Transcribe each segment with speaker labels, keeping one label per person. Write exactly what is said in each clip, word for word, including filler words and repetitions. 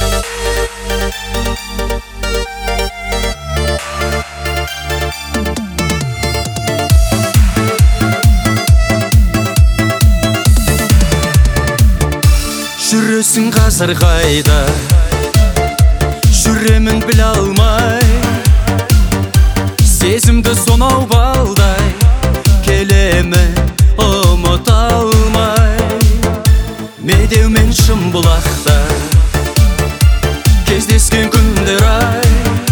Speaker 1: Жүресің қазір қайда, жүремін біле алмай, сезімді сонау балдай, келемін ұмыта алмай. Медеу мен Шымбұлақта кездескен күндер ай,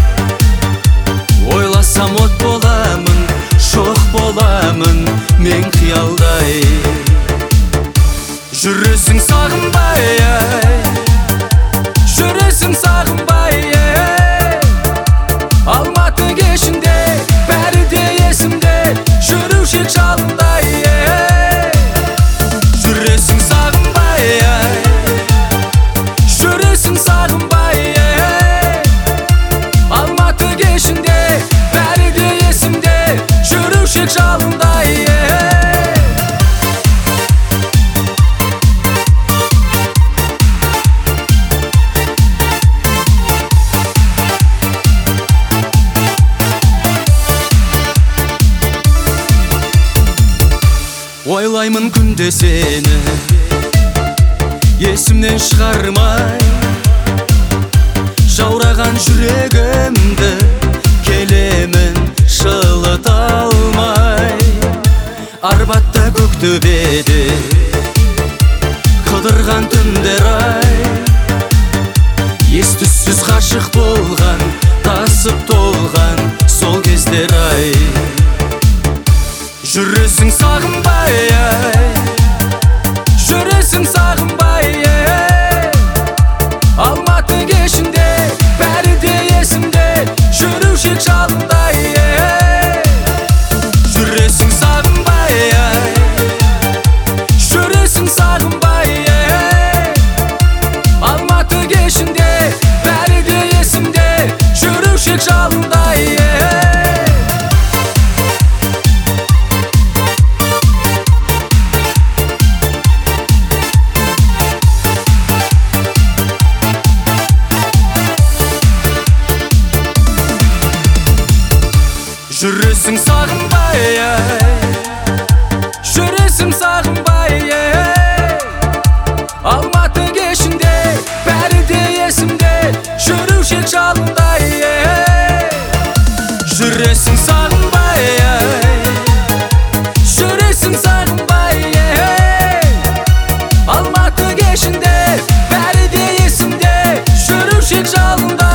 Speaker 1: ойласам от боламын, шоқ боламын мен қиялдай. Жүресің сағынбай ай, жүресің сағынбай ай, Алматы кешінде бәрі де есімде, жүрушек жалындай ай. Жүресің сағынбай ай, жүресің сағынбай ай, Алматы кешінде бәрі де есімде, жүрушек жалындай ай. Ойлаймын күнде сені, есімнен шығармай, жаураған жүрегімді келемін жылыта алмай. Арбатта көктөбеде қыдырған түндер ай, ес-түссіз ғашық болған, тасып толған сол кездер ай. Жүресің сағынбай ай, жүресің сағынбай ай, Алматы кешінде бәрі де есімде, жүрушек жалындай ай. Жүресің сағынбай ай, жүресің сағынбай ай, Алматы кешінде бәрі де есімде, жүрушек жалындай ай. Жүресің сағынбай ай, жүресің сағынбай ай, Алматы кешінде бәрі де есімде, жүрушек жалындай ай. Жүресің сағынбай ай, жүресің сағынбай ай, Алматы кешінде бәрі де есімде, жүрушек жалындай.